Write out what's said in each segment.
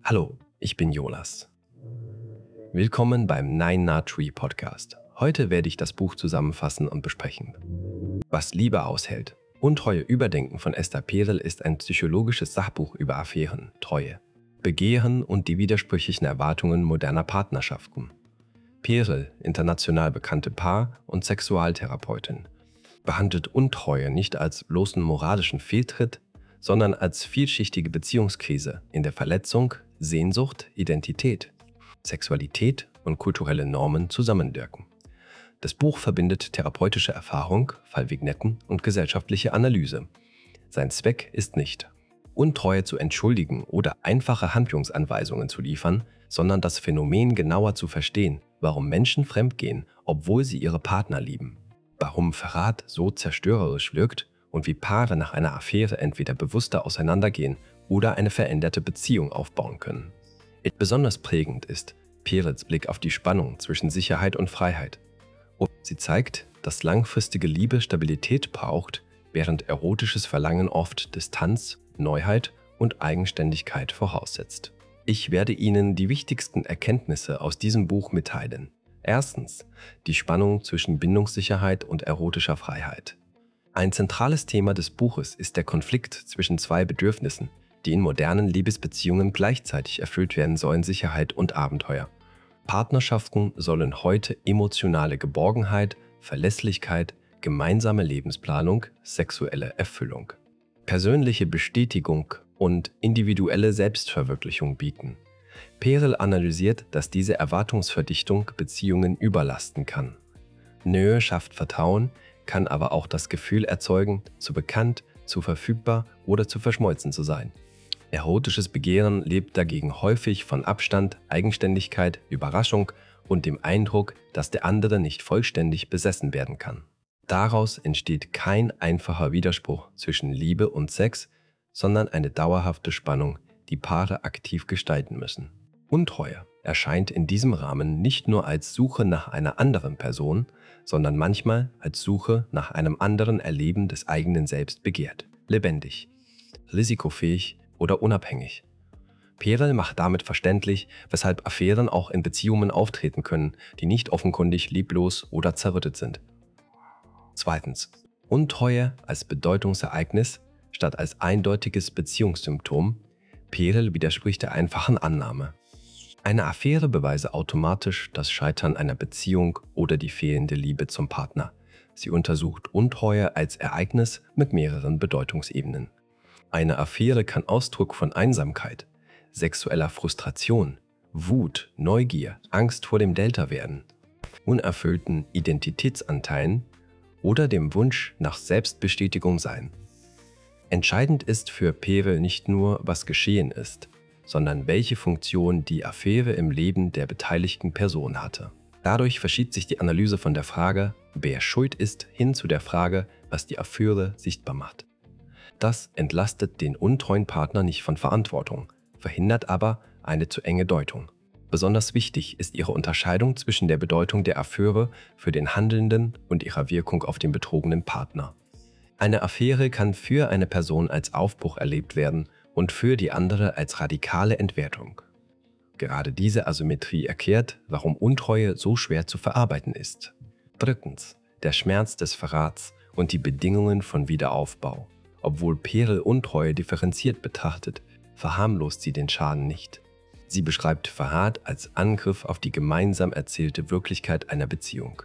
Hallo, ich bin Jonas. Willkommen beim Nine Na Tree Podcast. Heute werde ich das Buch zusammenfassen und besprechen. Was Liebe aushält. Untreue Überdenken von Esther Perel ist ein psychologisches Sachbuch über Affären, Treue, Begehren und die widersprüchlichen Erwartungen moderner Partnerschaften. Perel, international bekannte Paar- und Sexualtherapeutin, behandelt Untreue nicht als bloßen moralischen Fehltritt, sondern als vielschichtige Beziehungskrise, in der Verletzung, Sehnsucht, Identität, Sexualität und kulturelle Normen zusammenwirken. Das Buch verbindet therapeutische Erfahrung, Fallvignetten und gesellschaftliche Analyse. Sein Zweck ist nicht, Untreue zu entschuldigen oder einfache Handlungsanweisungen zu liefern, sondern das Phänomen genauer zu verstehen, warum Menschen fremdgehen, obwohl sie ihre Partner lieben, warum Verrat so zerstörerisch wirkt und wie Paare nach einer Affäre entweder bewusster auseinandergehen oder eine veränderte Beziehung aufbauen können. Besonders prägend ist Perels Blick auf die Spannung zwischen Sicherheit und Freiheit. Sie zeigt, dass langfristige Liebe Stabilität braucht, während erotisches Verlangen oft Distanz, Neuheit und Eigenständigkeit voraussetzt. Ich werde Ihnen die wichtigsten Erkenntnisse aus diesem Buch mitteilen. Erstens, die Spannung zwischen Bindungssicherheit und erotischer Freiheit. Ein zentrales Thema des Buches ist der Konflikt zwischen zwei Bedürfnissen, die in modernen Liebesbeziehungen gleichzeitig erfüllt werden sollen: Sicherheit und Abenteuer. Partnerschaften sollen heute emotionale Geborgenheit, Verlässlichkeit, gemeinsame Lebensplanung, sexuelle Erfüllung, persönliche Bestätigung und individuelle Selbstverwirklichung bieten. Perel analysiert, dass diese Erwartungsverdichtung Beziehungen überlasten kann. Nähe schafft Vertrauen, kann aber auch das Gefühl erzeugen, zu bekannt, zu verfügbar oder zu verschmolzen zu sein. Erotisches Begehren lebt dagegen häufig von Abstand, Eigenständigkeit, Überraschung und dem Eindruck, dass der andere nicht vollständig besessen werden kann. Daraus entsteht kein einfacher Widerspruch zwischen Liebe und Sex, sondern eine dauerhafte Spannung, die Paare aktiv gestalten müssen. Untreue erscheint in diesem Rahmen nicht nur als Suche nach einer anderen Person, sondern manchmal als Suche nach einem anderen Erleben des eigenen Selbst begehrt. Lebendig, risikofähig oder unabhängig. Perel macht damit verständlich, weshalb Affären auch in Beziehungen auftreten können, die nicht offenkundig lieblos oder zerrüttet sind. Zweitens, Untreue als Bedeutungsereignis statt als eindeutiges Beziehungssymptom. Perel widerspricht der einfachen Annahme. Eine Affäre beweise automatisch das Scheitern einer Beziehung oder die fehlende Liebe zum Partner. Sie untersucht Untreue als Ereignis mit mehreren Bedeutungsebenen. Eine Affäre kann Ausdruck von Einsamkeit, sexueller Frustration, Wut, Neugier, Angst vor dem Delta werden, unerfüllten Identitätsanteilen oder dem Wunsch nach Selbstbestätigung sein. Entscheidend ist für Perel nicht nur, was geschehen ist, sondern welche Funktion die Affäre im Leben der beteiligten Person hatte. Dadurch verschiebt sich die Analyse von der Frage, wer schuld ist, hin zu der Frage, was die Affäre sichtbar macht. Das entlastet den untreuen Partner nicht von Verantwortung, verhindert aber eine zu enge Deutung. Besonders wichtig ist ihre Unterscheidung zwischen der Bedeutung der Affäre für den Handelnden und ihrer Wirkung auf den betrogenen Partner. Eine Affäre kann für eine Person als Aufbruch erlebt werden und für die andere als radikale Entwertung. Gerade diese Asymmetrie erklärt, warum Untreue so schwer zu verarbeiten ist. Drittens, der Schmerz des Verrats und die Bedingungen von Wiederaufbau. Obwohl Perel Untreue differenziert betrachtet, verharmlost sie den Schaden nicht. Sie beschreibt Verrat als Angriff auf die gemeinsam erzählte Wirklichkeit einer Beziehung.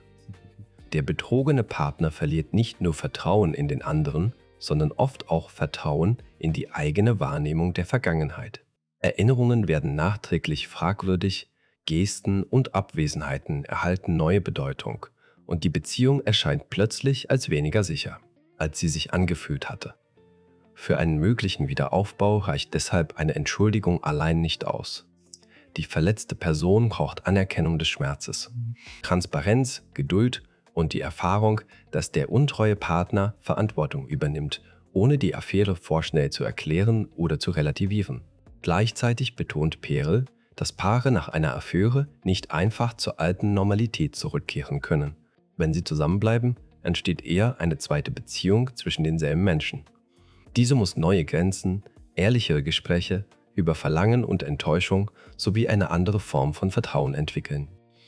Der betrogene Partner verliert nicht nur Vertrauen in den anderen, sondern oft auch Vertrauen in die eigene Wahrnehmung der Vergangenheit. Erinnerungen werden nachträglich fragwürdig, Gesten und Abwesenheiten erhalten neue Bedeutung und die Beziehung erscheint plötzlich als weniger sicher, als sie sich angefühlt hatte. Für einen möglichen Wiederaufbau reicht deshalb eine Entschuldigung allein nicht aus. Die verletzte Person braucht Anerkennung des Schmerzes, Transparenz, Geduld und die Erfahrung, dass der untreue Partner Verantwortung übernimmt, ohne die Affäre vorschnell zu erklären oder zu relativieren. Gleichzeitig betont Perel, dass Paare nach einer Affäre nicht einfach zur alten Normalität zurückkehren können. Wenn sie zusammenbleiben, entsteht eher eine zweite Beziehung zwischen denselben Menschen. Diese muss neue Grenzen, ehrlichere Gespräche, über Verlangen und Enttäuschung sowie eine andere Form von Vertrauen entwickeln.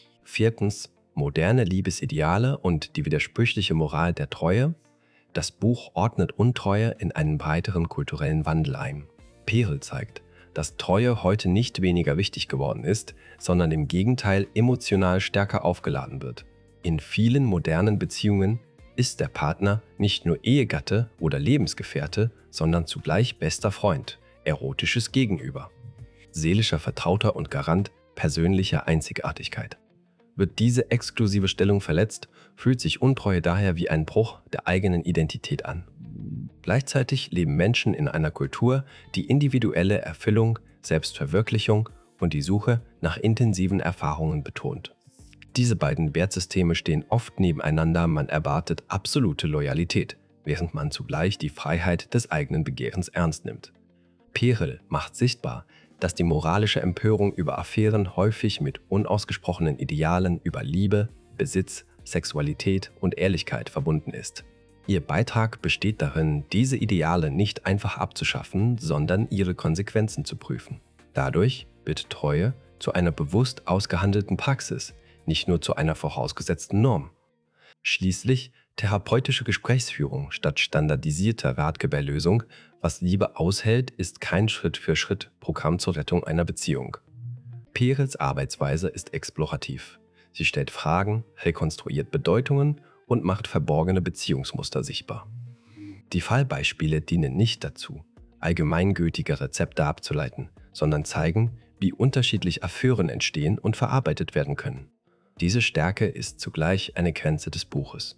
4. Moderne Liebesideale und die widersprüchliche Moral der Treue. Das Buch ordnet Untreue in einen breiteren kulturellen Wandel ein. Perel zeigt, dass Treue heute nicht weniger wichtig geworden ist, sondern im Gegenteil emotional stärker aufgeladen wird. In vielen modernen Beziehungen ist der Partner nicht nur Ehegatte oder Lebensgefährte, sondern zugleich bester Freund, erotisches Gegenüber, seelischer Vertrauter und Garant persönlicher Einzigartigkeit. Wird diese exklusive Stellung verletzt, fühlt sich Untreue daher wie ein Bruch der eigenen Identität an. Gleichzeitig leben Menschen in einer Kultur, die individuelle Erfüllung, Selbstverwirklichung und die Suche nach intensiven Erfahrungen betont. Diese beiden Wertsysteme stehen oft nebeneinander, man erwartet absolute Loyalität, während man zugleich die Freiheit des eigenen Begehrens ernst nimmt. Perel macht sichtbar, dass die moralische Empörung über Affären häufig mit unausgesprochenen Idealen über Liebe, Besitz, Sexualität und Ehrlichkeit verbunden ist. Ihr Beitrag besteht darin, diese Ideale nicht einfach abzuschaffen, sondern ihre Konsequenzen zu prüfen. Dadurch wird Treue zu einer bewusst ausgehandelten Praxis, nicht nur zu einer vorausgesetzten Norm. Schließlich therapeutische Gesprächsführung statt standardisierter Ratgeberlösung. Was Liebe aushält, ist kein Schritt-für-Schritt-Programm zur Rettung einer Beziehung. Perels Arbeitsweise ist explorativ. Sie stellt Fragen, rekonstruiert Bedeutungen und macht verborgene Beziehungsmuster sichtbar. Die Fallbeispiele dienen nicht dazu, allgemeingültige Rezepte abzuleiten, sondern zeigen, wie unterschiedlich Affären entstehen und verarbeitet werden können. Diese Stärke ist zugleich eine Grenze des Buches.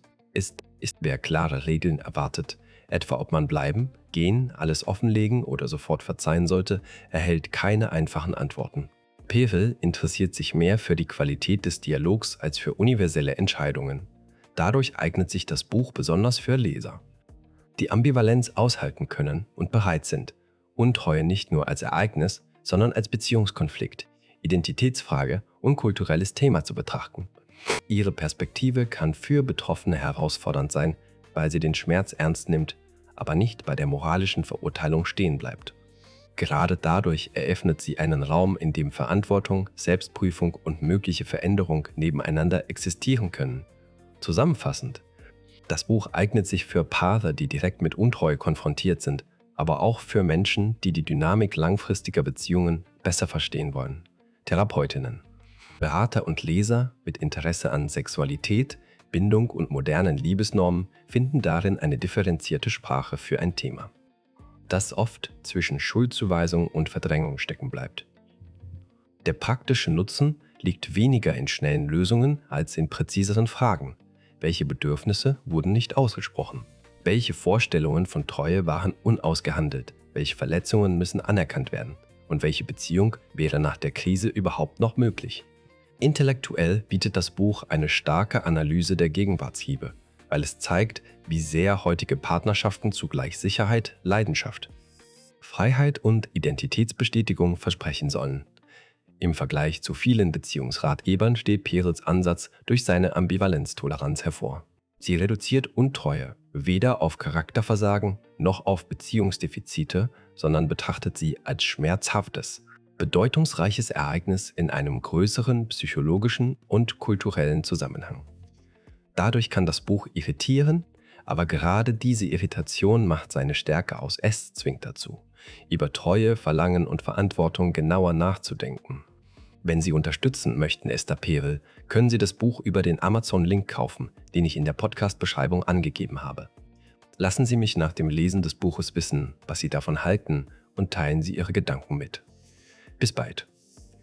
Wer klare Regeln erwartet, etwa ob man bleiben, gehen, alles offenlegen oder sofort verzeihen sollte, erhält keine einfachen Antworten. Perel interessiert sich mehr für die Qualität des Dialogs als für universelle Entscheidungen. Dadurch eignet sich das Buch besonders für Leser, die Ambivalenz aushalten können und bereit sind, Untreue nicht nur als Ereignis, sondern als Beziehungskonflikt, Identitätsfrage und kulturelles Thema zu betrachten. Ihre Perspektive kann für Betroffene herausfordernd sein, weil sie den Schmerz ernst nimmt, aber nicht bei der moralischen Verurteilung stehen bleibt. Gerade dadurch eröffnet sie einen Raum, in dem Verantwortung, Selbstprüfung und mögliche Veränderung nebeneinander existieren können. Zusammenfassend: Das Buch eignet sich für Paare, die direkt mit Untreue konfrontiert sind, aber auch für Menschen, die die Dynamik langfristiger Beziehungen besser verstehen wollen. Therapeutinnen, Berater und Leser mit Interesse an Sexualität, Bindung und modernen Liebesnormen finden darin eine differenzierte Sprache für ein Thema, das oft zwischen Schuldzuweisung und Verdrängung stecken bleibt. Der praktische Nutzen liegt weniger in schnellen Lösungen als in präziseren Fragen. Welche Bedürfnisse wurden nicht ausgesprochen? Welche Vorstellungen von Treue waren unausgehandelt? Welche Verletzungen müssen anerkannt werden? Und welche Beziehung wäre nach der Krise überhaupt noch möglich? Intellektuell bietet das Buch eine starke Analyse der Gegenwartsliebe, weil es zeigt, wie sehr heutige Partnerschaften zugleich Sicherheit, Leidenschaft, Freiheit und Identitätsbestätigung versprechen sollen. Im Vergleich zu vielen Beziehungsratgebern steht Perels Ansatz durch seine Ambivalenztoleranz hervor. Sie reduziert Untreue weder auf Charakterversagen noch auf Beziehungsdefizite, sondern betrachtet sie als schmerzhaftes, bedeutungsreiches Ereignis in einem größeren psychologischen und kulturellen Zusammenhang. Dadurch kann das Buch irritieren, aber gerade diese Irritation macht seine Stärke aus. Es zwingt dazu, über Treue, Verlangen und Verantwortung genauer nachzudenken. Wenn Sie unterstützen möchten, Esther Perel, können Sie das Buch über den Amazon-Link kaufen, den ich in der Podcast-Beschreibung angegeben habe. Lassen Sie mich nach dem Lesen des Buches wissen, was Sie davon halten, und teilen Sie Ihre Gedanken mit. Bis bald.